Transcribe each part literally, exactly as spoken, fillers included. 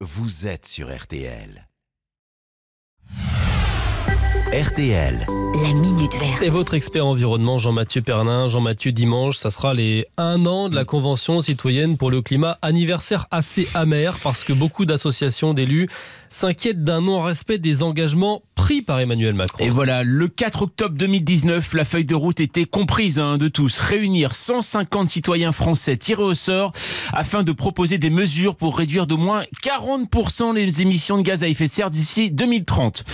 vous êtes sur R T L. R T L. La Minute Verte. Et votre expert environnement, Jean-Mathieu Pernin. Jean-Mathieu, dimanche, ça sera les un an de la Convention citoyenne pour le climat. Anniversaire assez amer parce que beaucoup d'associations d'élus s'inquiètent d'un non-respect des engagements pris par Emmanuel Macron. Et voilà, le quatre octobre deux mille dix-neuf, la feuille de route était comprise hein, de tous. Réunir cent cinquante citoyens français tirés au sort afin de proposer des mesures pour réduire d'au moins quarante pour cent les émissions de gaz à effet de serre d'ici deux mille trente.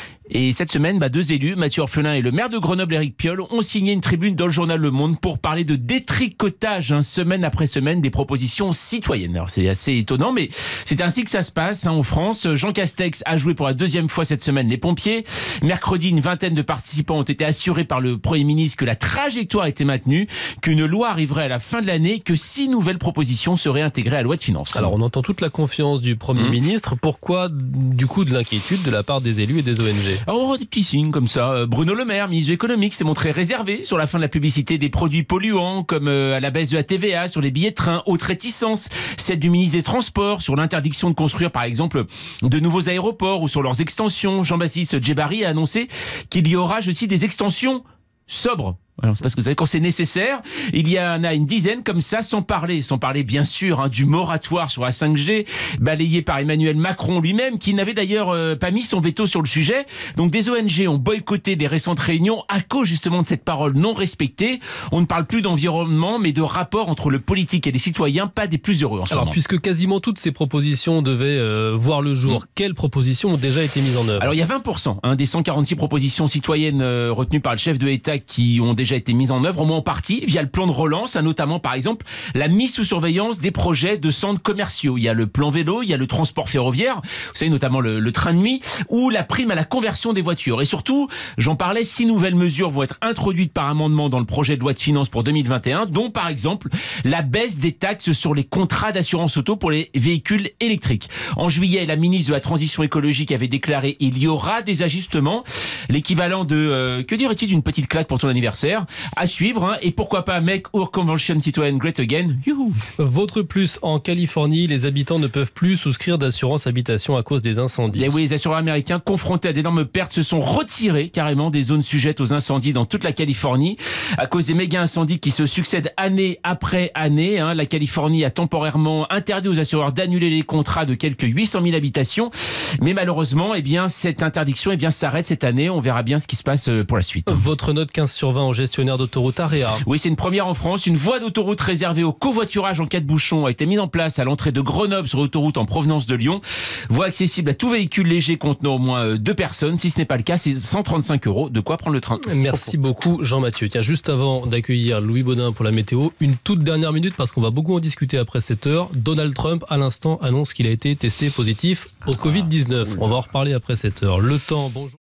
Et cette semaine, bah, deux élus, Mathieu Orphelin et le maire de Grenoble, Éric Piolle, ont signé une tribune dans le journal Le Monde pour parler de détricotage, hein, semaine après semaine, des propositions citoyennes. Alors c'est assez étonnant, mais c'est ainsi que ça se passe hein, en France. Jean Castex a joué pour la deuxième fois cette semaine les pompiers. Mercredi, une vingtaine de participants ont été assurés par le Premier ministre que la trajectoire était maintenue, qu'une loi arriverait à la fin de l'année, que six nouvelles propositions seraient intégrées à la loi de finances. Alors on entend toute la confiance du Premier mmh. ministre. Pourquoi du coup de l'inquiétude de la part des élus et des O N G ? Oh, des petits signes comme ça. Bruno Le Maire, ministre économique, s'est montré réservé sur la fin de la publicité des produits polluants, comme à la baisse de la T V A sur les billets de train. Haute réticence, celle du ministre des Transports sur l'interdiction de construire, par exemple, de nouveaux aéroports ou sur leurs extensions. Jean-Baptiste Djebari a annoncé qu'il y aura, je cite, des extensions sobres. Alors, c'est parce que vous savez, quand c'est nécessaire, il y en a une dizaine comme ça, sans parler, sans parler bien sûr hein, du moratoire sur la cinq G, balayé par Emmanuel Macron lui-même, qui n'avait d'ailleurs euh, pas mis son veto sur le sujet. Donc des O N G ont boycotté des récentes réunions à cause justement de cette parole non respectée. On ne parle plus d'environnement, mais de rapport entre le politique et les citoyens, pas des plus heureux en ce Alors, moment. puisque quasiment toutes ces propositions devaient euh, voir le jour, mmh. quelles propositions ont déjà été mises en œuvre ? Alors il y a vingt pour cent hein, des cent quarante-six propositions citoyennes euh, retenues par le chef de l'État qui ont déjà déjà été mise en œuvre, au moins en partie, via le plan de relance, hein, notamment par exemple la mise sous surveillance des projets de centres commerciaux. Il y a le plan vélo, il y a le transport ferroviaire, vous savez notamment le, le train de nuit, ou la prime à la conversion des voitures. Et surtout, j'en parlais, six nouvelles mesures vont être introduites par amendement dans le projet de loi de finances pour deux mille vingt et un, dont par exemple la baisse des taxes sur les contrats d'assurance auto pour les véhicules électriques. En juillet, la ministre de la Transition écologique avait déclaré il y aura des ajustements, l'équivalent de, euh, que dirais-tu d'une petite claque pour ton anniversaire à suivre, hein, et pourquoi pas Make Our Convention Citoyenne Great Again. Youhou. Votre plus, en Californie, les habitants ne peuvent plus souscrire d'assurance habitation à cause des incendies. Et oui, les assureurs américains confrontés à d'énormes pertes se sont retirés carrément des zones sujettes aux incendies dans toute la Californie à cause des méga incendies qui se succèdent année après année. Hein. La Californie a temporairement interdit aux assureurs d'annuler les contrats de quelques huit cent mille habitations, mais malheureusement, eh bien, cette interdiction eh bien, s'arrête cette année. On verra bien ce qui se passe pour la suite. Votre note quinze sur vingt au gestionnaire d'autoroute Area. Oui, c'est une première en France. Une voie d'autoroute réservée au covoiturage en cas de bouchon a été mise en place à l'entrée de Grenoble sur l'autoroute en provenance de Lyon. Voie accessible à tout véhicule léger contenant au moins deux personnes. Si ce n'est pas le cas, c'est cent trente-cinq euros. De quoi prendre le train. Merci beaucoup Jean-Mathieu. Tiens, juste avant d'accueillir Louis Baudin pour la météo, une toute dernière minute parce qu'on va beaucoup en discuter après cette heure. Donald Trump, à l'instant, annonce qu'il a été testé positif au covid dix-neuf. On va en reparler après cette heure. Le temps, bonjour.